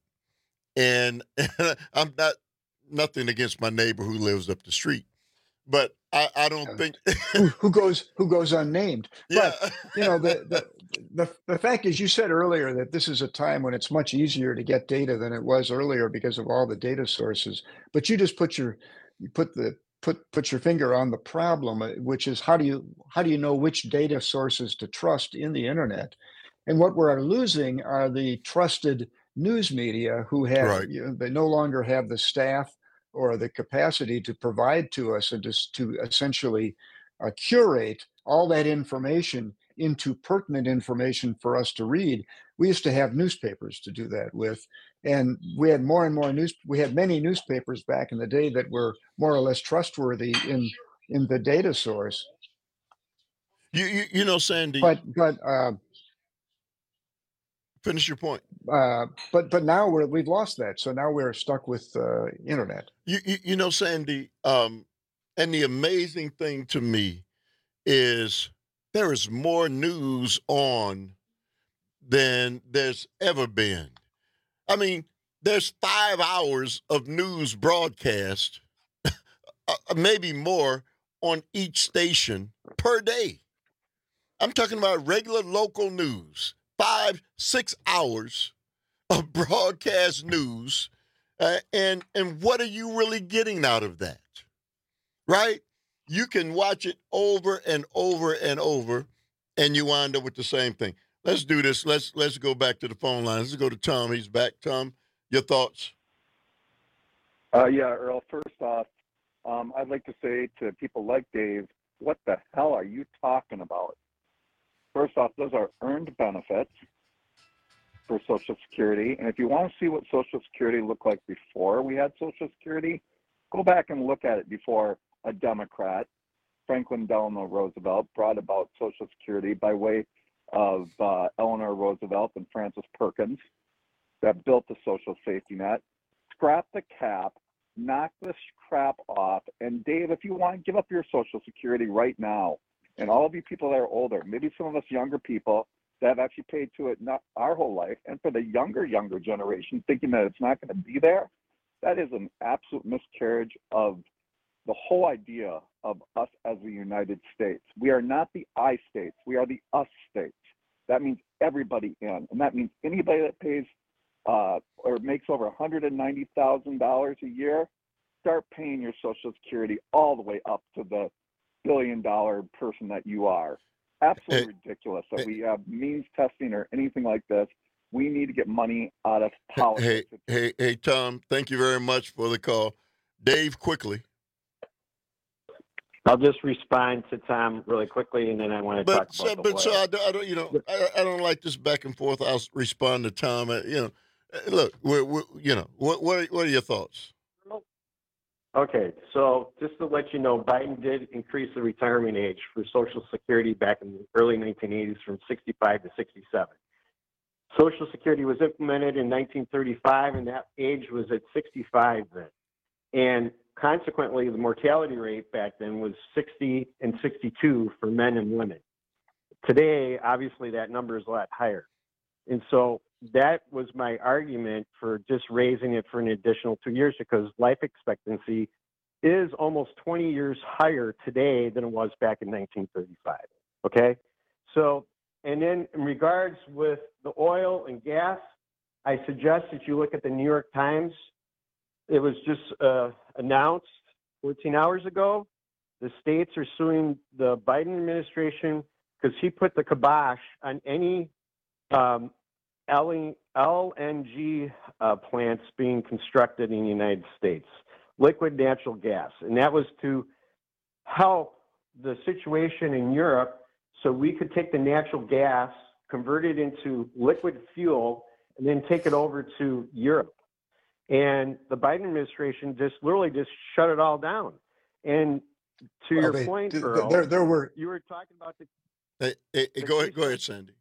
And I'm not, nothing against my neighbor who lives up the street, but I, I don't think who, who goes who goes unnamed. Yeah. But you know, the, the the the fact is, you said earlier that this is a time when it's much easier to get data than it was earlier because of all the data sources. But you just put your you put the put put your finger on the problem, uh, which is how do you how do you know which data sources to trust in the internet? And what we're losing are the trusted news media who have Right. you know, they no longer have the staff or the capacity to provide to us and just to essentially uh, curate all that information into pertinent information for us to read. We used to have newspapers to do that with, and we had more and more news. We had many newspapers back in the day that were more or less trustworthy in in the data source. You you, you know, Sandy. But but uh, finish your point. Uh, but but now we're we've lost that. So now we're stuck with uh, internet. You, you you know, Sandy, um, and the amazing thing to me is there is more news on than there's ever been. I mean, there's five hours of news broadcast, uh, maybe more, on each station per day. I'm talking about regular local news, five, six hours of broadcast news. Uh, and and what are you really getting out of that? Right? You can watch it over and over and over, and you wind up with the same thing. Let's do this. Let's let's go back to the phone lines. Let's go to Tom. He's back. Tom, your thoughts? Uh, yeah, Earl, first off, um, I'd like to say to people like Dave, what the hell are you talking about? First off, those are earned benefits for Social Security. And if you want to see what Social Security looked like before we had Social Security, go back and look at it before a Democrat, Franklin Delano Roosevelt, brought about Social Security by way of uh, Eleanor Roosevelt and Francis Perkins that built the social safety net. Scrap the cap, knock this crap off. And Dave, if you want, give up your Social Security right now. And all of you people that are older, maybe some of us younger people, that have actually paid to it not our whole life, and for the younger, younger generation thinking that it's not going to be there, that is an absolute miscarriage of the whole idea of us as the United States. We are not the I states. We are the us states. That means everybody in, and that means anybody that pays uh, or makes over one hundred ninety thousand dollars a year, start paying your Social Security all the way up to the billion dollar person that you are. Absolutely hey, ridiculous that hey, we have means testing or anything like this. We need to get money out of politics. Hey, hey, hey, Tom, thank you very much for the call. Dave, quickly. I'll just respond to Tom really quickly, and then I want to but, talk about so, the But oil. so I, don't- I don't, you know, I, I don't like this back and forth. I'll respond to Tom. Uh, You know, uh, look, we're, we're, you know, what, what, are, what are your thoughts? Okay, so just to let you know, Biden did increase the retirement age for Social Security back in the early nineteen eighties from sixty-five to sixty-seven. Social Security was implemented in nineteen thirty-five, and that age was at sixty-five then. And consequently, the mortality rate back then was sixty and sixty-two for men and women. Today, obviously, that number is a lot higher. And so that was my argument for just raising it for an additional two years because life expectancy is almost twenty years higher today than it was back in nineteen thirty-five. Okay? So, and then in regards with the oil and gas, I suggest that you look at the New York Times. It was just uh, announced fourteen hours ago. The states are suing the Biden administration because he put the kibosh on any um, L N G uh, plants being constructed in the United States, liquid natural gas. And that was to help the situation in Europe so we could take the natural gas, convert it into liquid fuel, and then take it over to Europe. And the Biden administration just literally just shut it all down. And to Well, your they- point, th- Earl, there- there were- you were talking about the Hey, hey, hey, go ahead, go ahead, Sandy.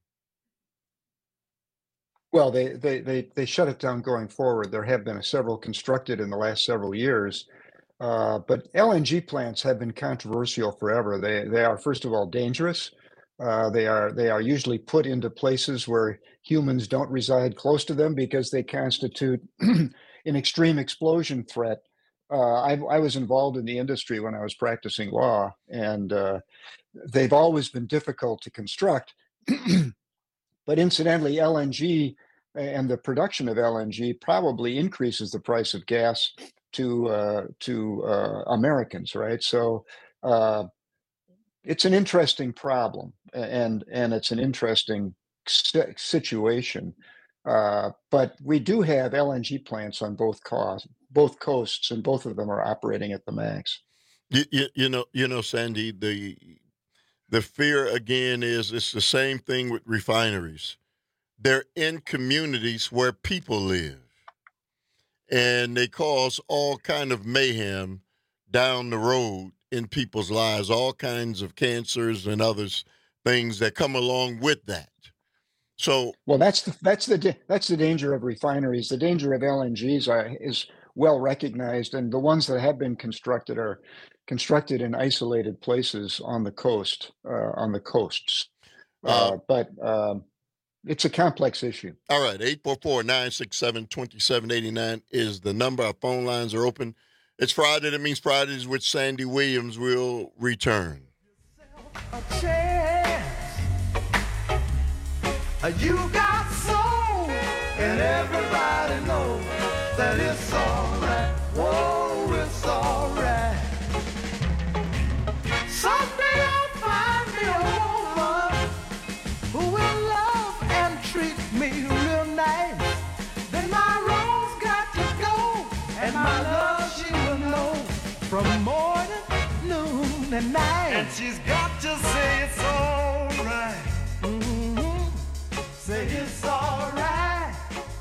Well, they, they, they, they shut it down going forward. There have been several constructed in the last several years. Uh, but L N G plants have been controversial forever. They, they are, first of all, dangerous. Uh, they are they are usually put into places where humans don't reside close to them because they constitute an extreme explosion threat. Uh, I, I was involved in the industry when I was practicing law, and uh, they've always been difficult to construct. But incidentally, L N G and the production of L N G probably increases the price of gas to uh, to uh, Americans, right? So uh, it's an interesting problem, and and it's an interesting si- situation. Uh, but we do have L N G plants on both coast, both coasts, and both of them are operating at the max. You, you, you know, you know, Sandy, the the fear again is it's the same thing with refineries. They're in communities where people live, and they cause all kind of mayhem down the road in people's lives, all kinds of cancers and others things that come along with that. So, well, that's the that's the da- that's the danger of refineries. The danger of L N Gs are, is well recognized, and the ones that have been constructed are constructed in isolated places on the coast, uh, on the coasts. Uh, Uh, but um, it's a complex issue. all right, eight four four, nine six seven, two seven eight nine is the number. Our phone lines are open. It's Friday. That means Fridays with Sandy Williams will return. A chance. You got soul, and everybody knows that it's alright. Whoa, it's alright. Someday I'll find me a woman who will love and treat me real nice. Then my rose got to go, and my love she will know from morning, noon, and night. And she's got to say it's alright. Say it's alright.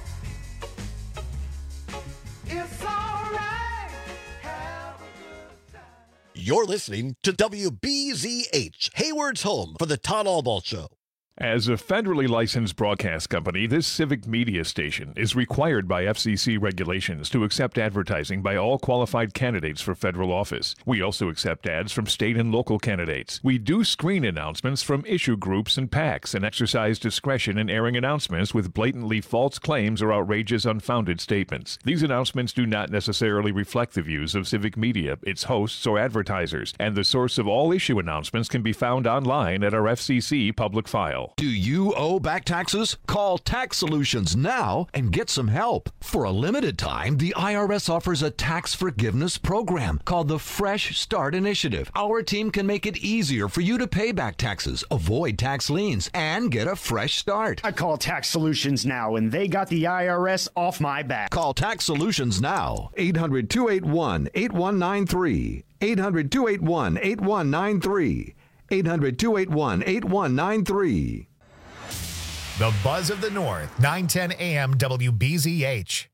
It's alright. Have a good time. You're listening to W B Z H, Hayward's home for the Todd Albaugh Show. As a federally licensed broadcast company, this civic media station is required by F C C regulations to accept advertising by all qualified candidates for federal office. We also accept ads from state and local candidates. We do screen announcements from issue groups and PACs and exercise discretion in airing announcements with blatantly false claims or outrageous, unfounded statements. These announcements do not necessarily reflect the views of civic media, its hosts, or advertisers, and the source of all issue announcements can be found online at our F C C public file. Do you owe back taxes? Call Tax Solutions now and get some help. For a limited time, the I R S offers a tax forgiveness program called the Fresh Start Initiative. Our team can make it easier for you to pay back taxes, avoid tax liens, and get a fresh start. I call Tax Solutions now, and they got the I R S off my back. Call Tax Solutions now. eight hundred, two eight one, eight one nine three. eight hundred, two eight one, eight one nine three. eight hundred, two eight one, eight one nine three. The Buzz of the North, nine ten A M W B Z H.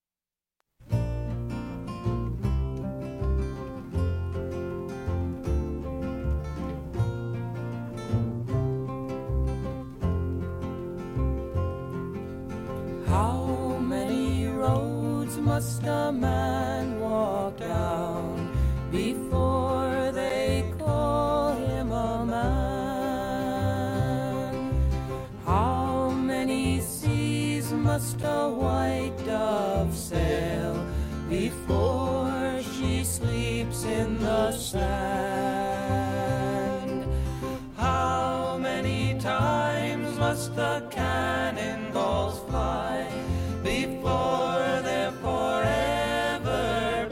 How many roads must a man walk down before they call him a man? How many seas must a white dove sail before she sleeps in the sand? How many times must the cannonballs fly before they're forever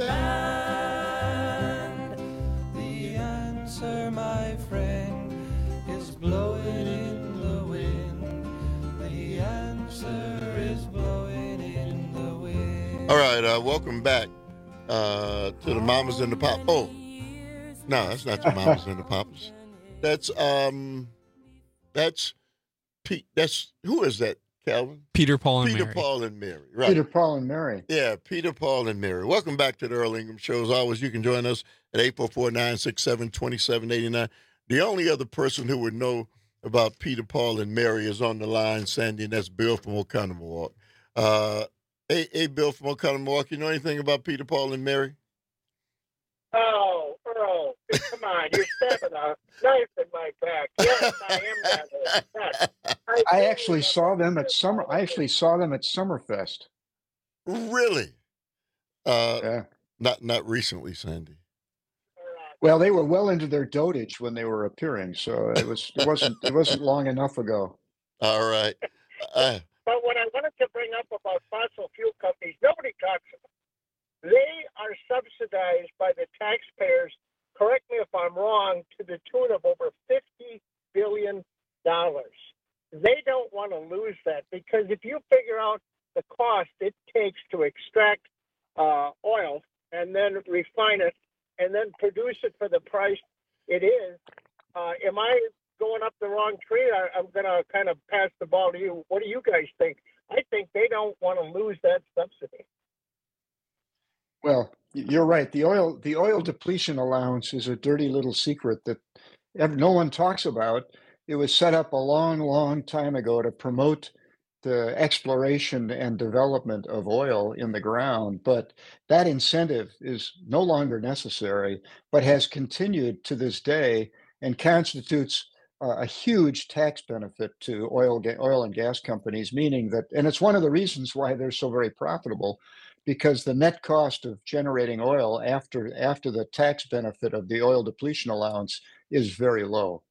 banned? The answer, my friend, is blowing in the wind. The answer is blowing in the wind. All right, uh, welcome back uh, to the Mamas and the Pop. Oh, no, that's not the Mamas and the Papas. That's um, that's Pete. That's who is that? Calvin? Peter, Paul, and Peter, Mary. Paul, and Mary. Right. Peter, Paul, and Mary. Yeah, Peter, Paul, and Mary. Welcome back to the Earl Ingram Show. As always, you can join us at eight four four, nine six seven, two seven eight nine. The only other person who would know about Peter, Paul, and Mary is on the line, Sandy, and that's Bill from Oconomowoc. Uh, hey, hey, Bill from Oconomowoc, you know anything about Peter, Paul, and Mary? Oh, Earl, come on, you're stabbing a knife in my back. Yes, I am that old. Yes. I, I actually saw them at summer. I actually saw them at Summerfest. Really? Uh, yeah. Not not recently, Sandy. Well, they were well into their dotage when they were appearing, so it was it wasn't it wasn't long enough ago. All right. Uh, But what I wanted to bring up about fossil fuel companies, nobody talks about. They are subsidized by the taxpayers, correct me if I'm wrong, to the tune of over fifty billion dollars. They don't want to lose that because if you figure out the cost it takes to extract uh, oil and then refine it and then produce it for the price it is, uh, am I going up the wrong tree? I, I'm going to kind of pass the ball to you. What do you guys think? I think they don't want to lose that subsidy. Well, you're right. The oil the oil depletion allowance is a dirty little secret that ev- no one talks about. It was set up a long, long time ago to promote the exploration and development of oil in the ground, but that incentive is no longer necessary, but has continued to this day and constitutes uh, a huge tax benefit to oil ga- oil and gas companies, meaning that, and it's one of the reasons why they're so very profitable, because the net cost of generating oil after after the tax benefit of the oil depletion allowance is very low.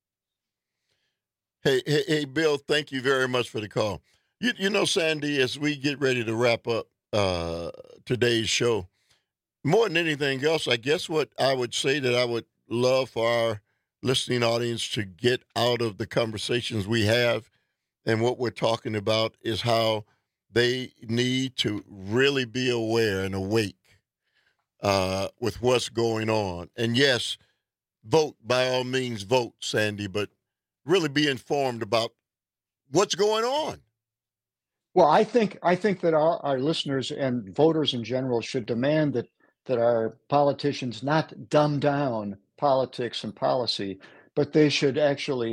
Hey, hey, hey, Bill, thank you very much for the call. You, you know, Sandy, as we get ready to wrap up uh, today's show, more than anything else, I guess what I would say that I would love for our listening audience to get out of the conversations we have and what we're talking about is how they need to really be aware and awake uh, with what's going on. And yes, vote, by all means, vote, Sandy, but really be informed about what's going on. Well, I think I think that our, our listeners and voters in general should demand that that our politicians not dumb down politics and policy, but they should actually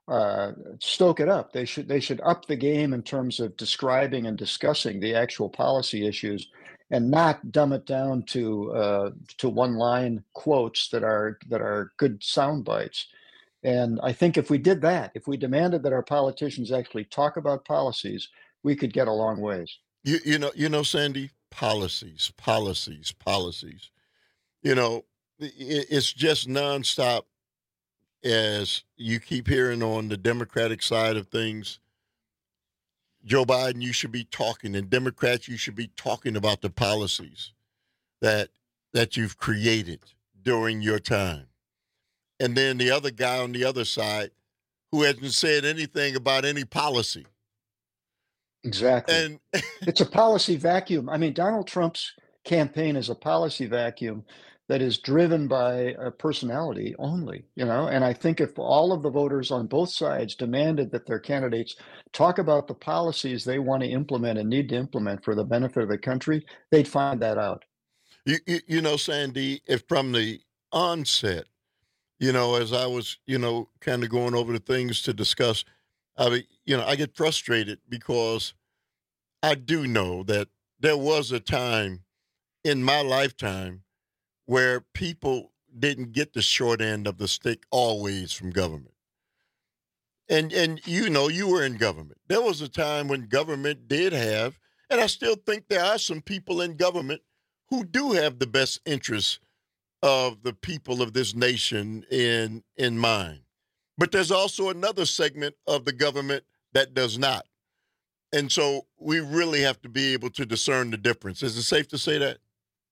uh, stoke it up. They should they should up the game in terms of describing and discussing the actual policy issues, and not dumb it down to uh, to one line quotes that are that are good sound bites. And I think if we did that, if we demanded that our politicians actually talk about policies, we could get a long ways. You you know you know Sandy, policies, policies, policies. You know, it, it's just nonstop. As you keep hearing on the Democratic side of things, Joe Biden, you should be talking, and Democrats, you should be talking about the policies that that you've created during your time. And then the other guy on the other side who hasn't said anything about any policy. Exactly. And it's a policy vacuum. I mean, Donald Trump's campaign is a policy vacuum that is driven by a personality only, you know, and I think if all of the voters on both sides demanded that their candidates talk about the policies they want to implement and need to implement for the benefit of the country, they'd find that out. You, you, you know, Sandy, if from the onset, you know, as I was, you know, kind of going over the things to discuss, I mean, you know, I get frustrated because I do know that there was a time in my lifetime where people didn't get the short end of the stick always from government. And, and you know, you were in government. There was a time when government did have, and I still think there are some people in government who do have the best interests of the people of this nation in, in mind. But there's also another segment of the government that does not. And so we really have to be able to discern the difference. Is it safe to say that?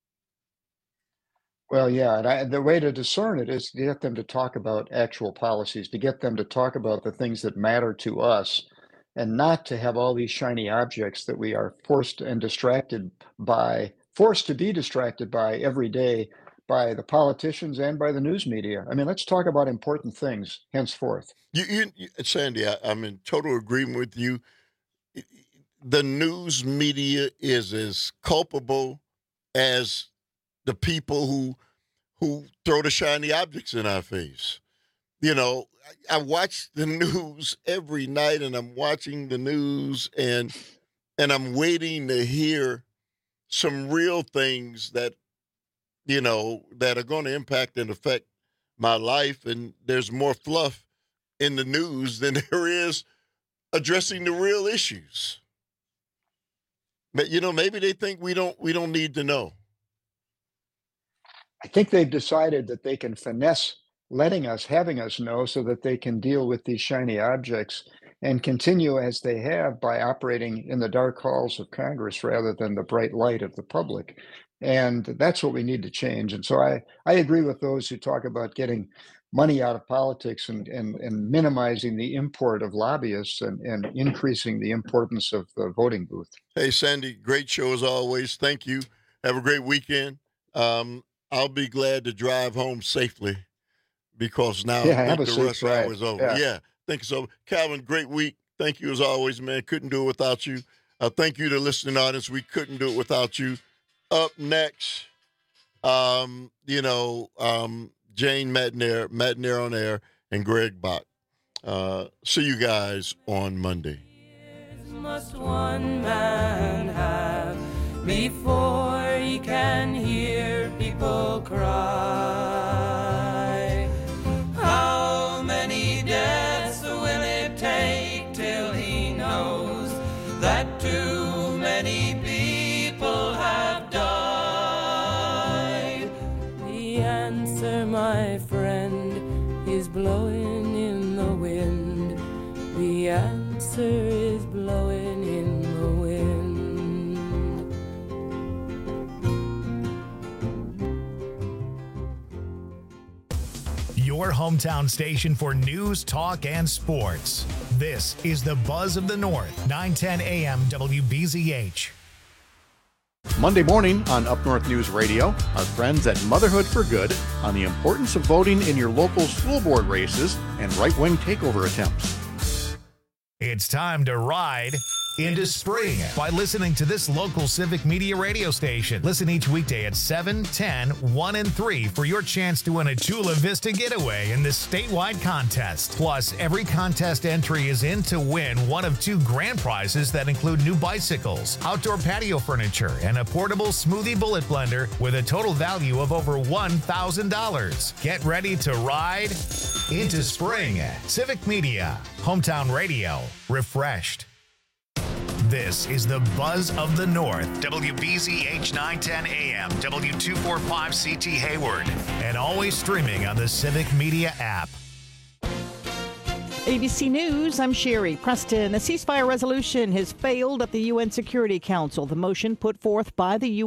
Well, yeah, and I, the way to discern it is to get them to talk about actual policies, to get them to talk about the things that matter to us, and not to have all these shiny objects that we are forced and distracted by, forced to be distracted by every day by the politicians and by the news media. I mean, let's talk about important things henceforth. You, you, you Sandy, I, I'm in total agreement with you. The news media is as culpable as the people who who throw the shiny objects in our face. You know, I, I watch the news every night, and I'm watching the news, and and I'm waiting to hear some real things that, you know, that are going to impact and affect my life. And there's more fluff in the news than there is addressing the real issues. But, you know, maybe they think we don't we don't need to know. I think they've decided that they can finesse letting us, having us know, so that they can deal with these shiny objects and continue as they have by operating in the dark halls of Congress rather than the bright light of the public. And that's what we need to change. And so I, I agree with those who talk about getting money out of politics and, and, and minimizing the import of lobbyists and, and increasing the importance of the voting booth. Hey, Sandy, great show as always. Thank you. Have a great weekend. Um, I'll be glad to drive home safely because now yeah, I have think a the rush safe ride. hour is over. Yeah. yeah, thank you so much. Calvin, great week. Thank you as always, man. Couldn't do it without you. Uh, thank you to the listening audience. We couldn't do it without you. Up next, um, you know, um, Jane Matnair, Matnair on Air, and Greg Bach. Uh, see you guys on Monday. Must one man have before he can hear people cry? How many deaths will it take till he knows that too many people have died? The answer, my friend, is blowing in the wind. The answer is blowing in the wind. Your hometown station for news, talk, and sports. This is the Buzz of the North, nine ten A M W B Z H. Monday morning on Up North News Radio, our friends at Motherhood for Good on the importance of voting in your local school board races and right-wing takeover attempts. It's time to ride into spring by listening to this local Civic Media radio station. Listen each weekday at seven, ten, one, and three for your chance to win a Chula Vista getaway in this statewide contest. Plus, every contest entry is in to win one of two grand prizes that include new bicycles, outdoor patio furniture, and a portable smoothie bullet blender with a total value of over one thousand dollars. Get ready to ride into spring. Civic Media, hometown radio, refreshed. This is the Buzz of the North, W B Z H nine ten A M, W two forty-five C T Hayward, and always streaming on the Civic Media app. A B C News, I'm Sherry Preston. A ceasefire resolution has failed at the U N Security Council. The motion put forth by the U